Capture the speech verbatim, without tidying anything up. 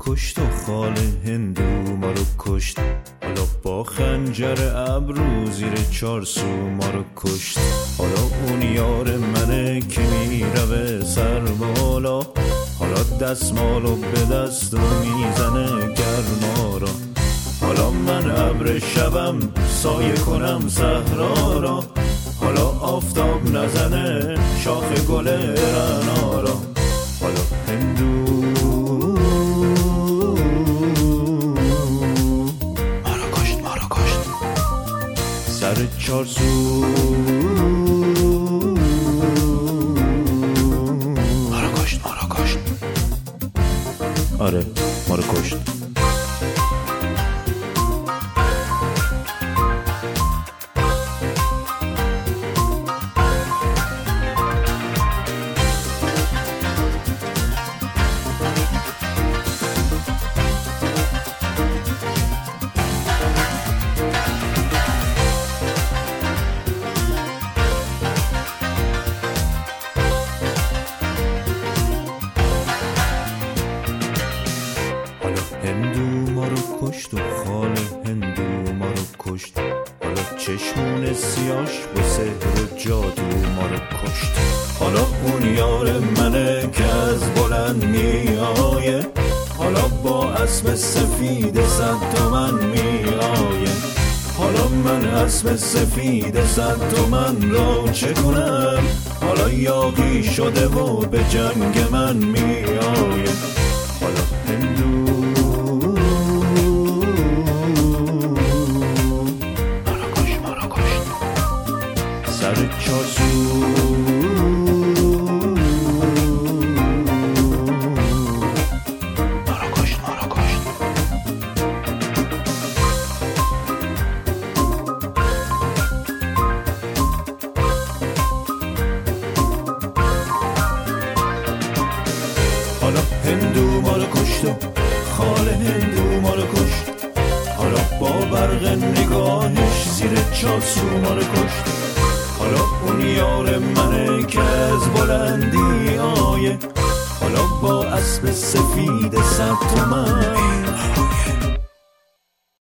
کشت و خال هندو ما رو کشت. حالا با خنجر ابرو زیر چارسو ما رو کشت. حالا اون یار منه که میره سر بالا، حالا دستمالو به دست و میزنه گرما را. حالا من ابر شبم سایه کنم صحرا را، حالا آفتاب نزنه شاخ گل رعنا را. حالا هندو ما رو کشت ما رو کشت سر چارسو. ما رو کشت ما رو کشت آره ما رو کشت. هندو ما رو کشت و خال هندو ما رو کشت. حالا چشمون سیاش با سحر و جادو ما رو کشت. حالا اون یار منه که از بلند میآیه، حالا با اسب سفید صد تومن میآیه. حالا من اسب سفید صد تومن را چه کنم؟ حالا یاغی شده و به جنگ من میآیه. حالا هندو سر چارسو. ما رو کشت ما رو کشت حالا هندو ما رو کشت و خال هندو ما رو کشت. حالا با برق نگاهش زیر چارسو ما رو کشت. حالا اون یار منه که از بلندی آیه، حالا با اسب سفید صد تومن